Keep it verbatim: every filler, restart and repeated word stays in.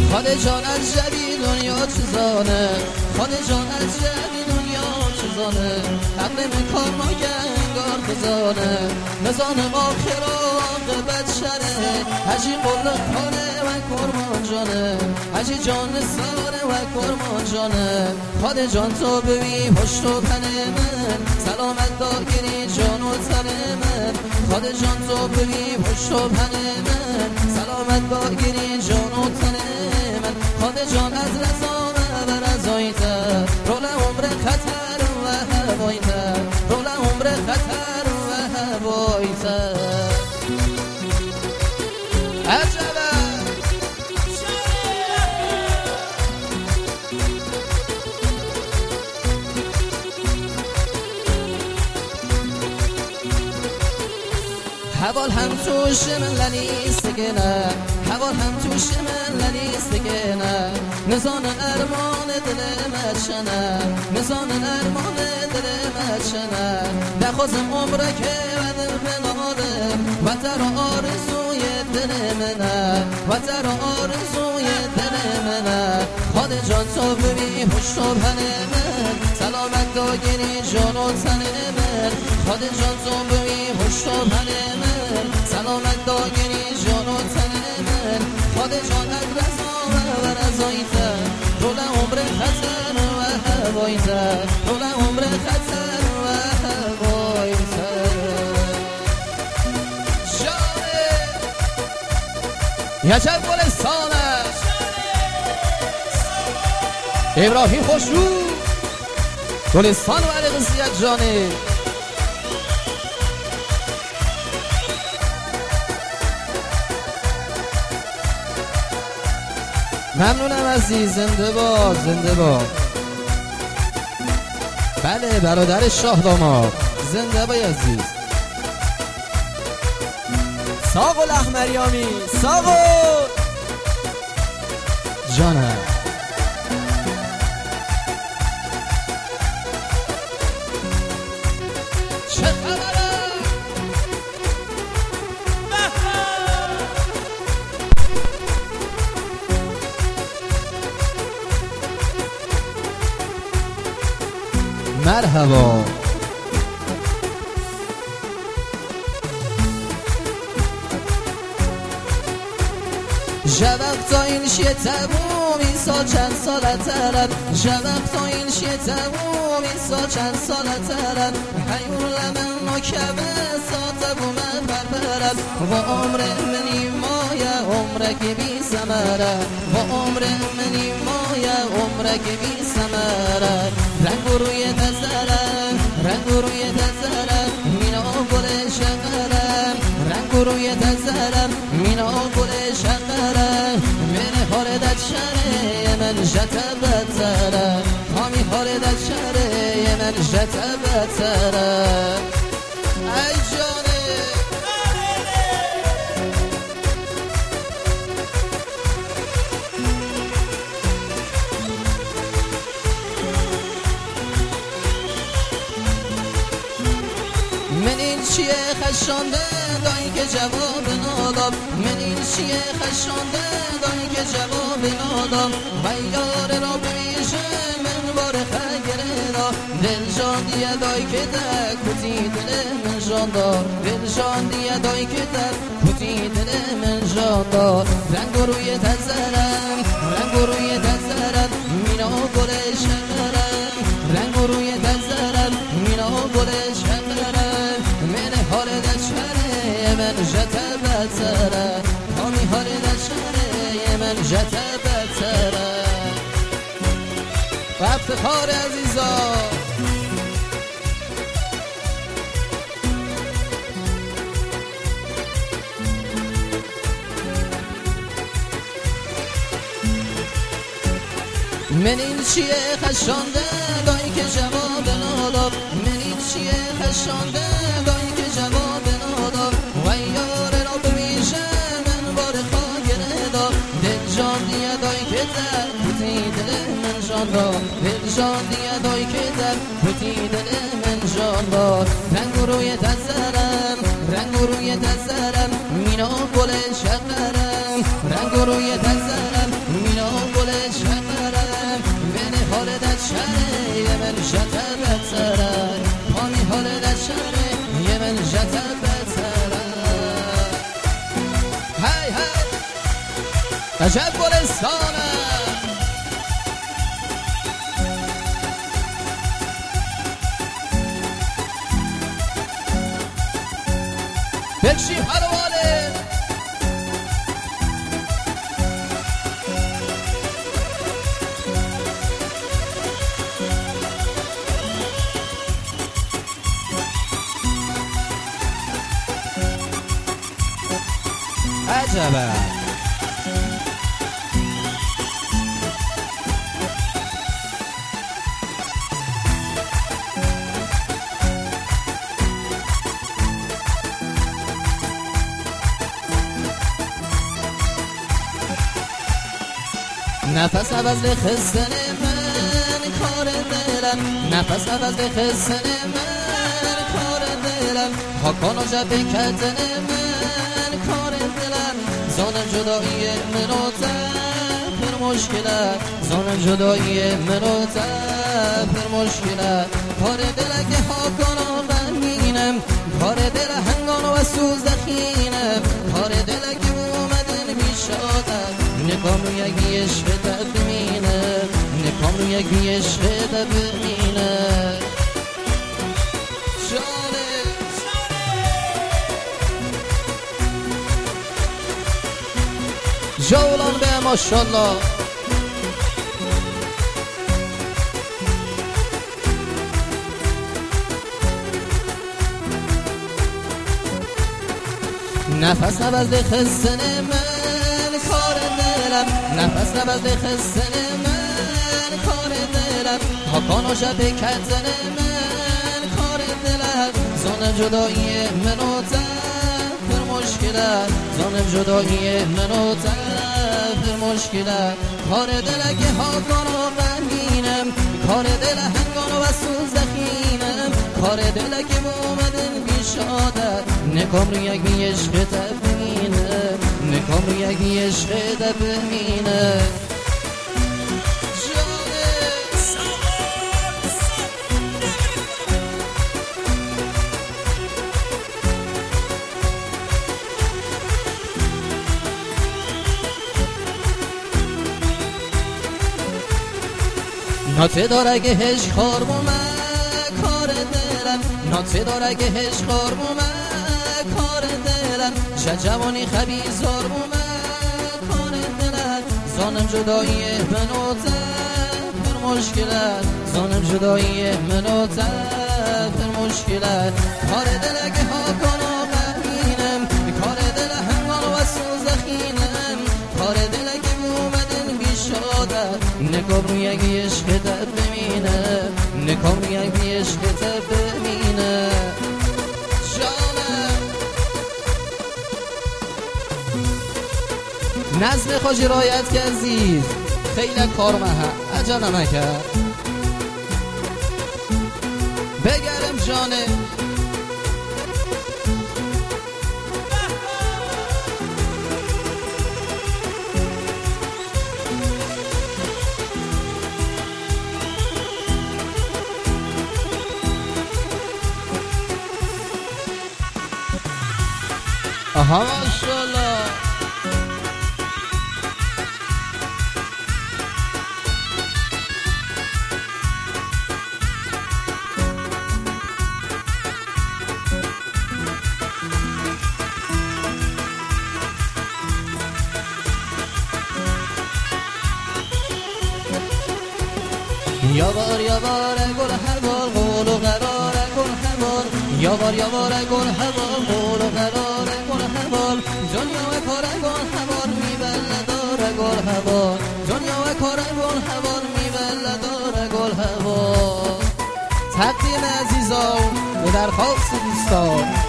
خود جان از جبی دنیا چیزانه خود جان از جبی دنیا چیزانه حق میکن ما گنگار بزانه نزانم آخر آقابت شره هجی قلق کنه و کرمان جانه هجی جان ساره و کرمان جانه خود جان تو ببی پشت و پنه من سلامت داگیری جان و تنه من خود جان تو ببی پشت و پنه من سلامت داگیری جان و تنه من خود جان از رضا و رضایت رول عمر خطر و هوایت رول عمر خطر و هوایت عجبه حوال هم توش من لنیست گنه حوال هم توش من لنیست گنه نزان ارمان دل مچنه نزان ارمان دل مچنه بخوزم عمره که ودم بناده و تر آرزوی دل منه و تر آرزوی دل منه خود جان تو ببی پشت و پنه من سلامت داگیری جان و تنه من خود جان تو ببی پشت و پنه من سلامت داگیری جان و تنه من خود جان از رضا و رضایت رول عمر خطر و هوایت رول عمر خطر و هوایت جانه یجب گلستانه ابراهیم خوشرو گلستان و علی قصیت جانه ممنونم عزیز زنده باد زنده باد بله برادر شاه داماد زنده باد عزیز ساقل احمریامی ساقل جانم چه خبره مرحبا جواب تا این شیه تموم این سال چند سال ترد جواب تا این شیه تموم این سال چند سال ترد حیول من نکبه ساته بومه بربرد و عمر منی مایه عمره که بی سمره و عمر منی مایه عمره که بی سمره رنگ روی دزره رنگ روی دزره مینا گل شقره رنگ روی دزره مینا گل شقره من خالدت شره من جت بتره همی خالدت شره من جت بتره ای جانه من این چیه خشانده دایی که جواب نادم من این چیه خشانده دایی که جواب نادم و یار را بمیشه من بار خگره دا دل جان دیه دایی که در کتی دل من جان دار دل جان دیه دایی که در کتی دل من جان دار رنگ روی تزرم رنگ روی تزرم مینا گل شکرم رنگ روی تزرم مینا گل شکرم من حال دشره من جت بتره همی حال دشره من جت بتره و افتخار عزیزا من این چیه خشانده دایی که جواب نادم من این چیه خشانده دایی که جواب نادم و یار را بمیشه من بار خاگره دا دل جان دیه دایی که در کتی دل من جان دا دل جان دیه دایی که در کتی دل من جان دا رنگ روی تزرم رنگ روی تزرم مینا گل شقرم رنگ روی تزرم مینا بتره هی هی عجب گلستانه بکشی پرواله عجبه نفس عوض خستن من کار دلم نفس عوض خستن من کار دلم حکان و جبه کتن من کار دلم زان جدایی من و تفر مشکله زان جدایی من و تفر مشکله کار دلگه حکان و غمینم کار دل هنگان و سوزدخینم کار دلگه اومدن بیشادم نکام رو یک عشق ببینه نکام رو یک عشق ببینه جانه جولان به ماشالله نفس عوض خستن من کار دلم نفس عوض خستن من کار دلم حکان و شبه کتن من کار دلم زان جدایی من و تفر مشکله زان جدایی من و تفر مشکله کار دلگه حکان و غمینم کار دل هنگان و سوزدخینم کار دلگه اومدن بیشادر نکام رو یک عشق تبینه نکام رو یک عشق تبینه ناته داره که هش خار بومه کار دلم ناته داره که هش خار بومه کار دلم جوانی خبیزار بومه کار دلم زانم جدایی من و تفر مشکله زانم جدایی من و تفر مشکله کار دلگه حکان و غمینم کار دل هنگان و سوزدخینم کار دلگه اومدن بیشاده نکام رو یک عشق ببینه نکام رو یک عشق ببینه جانم نظم خوش رایت کردید خیلی کار مهم عجب نمکرد بگرم جانه آها ماشالله یاوار یاوار گل هوار قول و قرار گل هوار یاوار یاوار گل هوار قول و قرار گل هوار دنیا و کار گل هوار میبل داره گل هوار دنیا و کار گل هوار میبل داره گل هوار تقدیم عزیزان به درخواست دوستان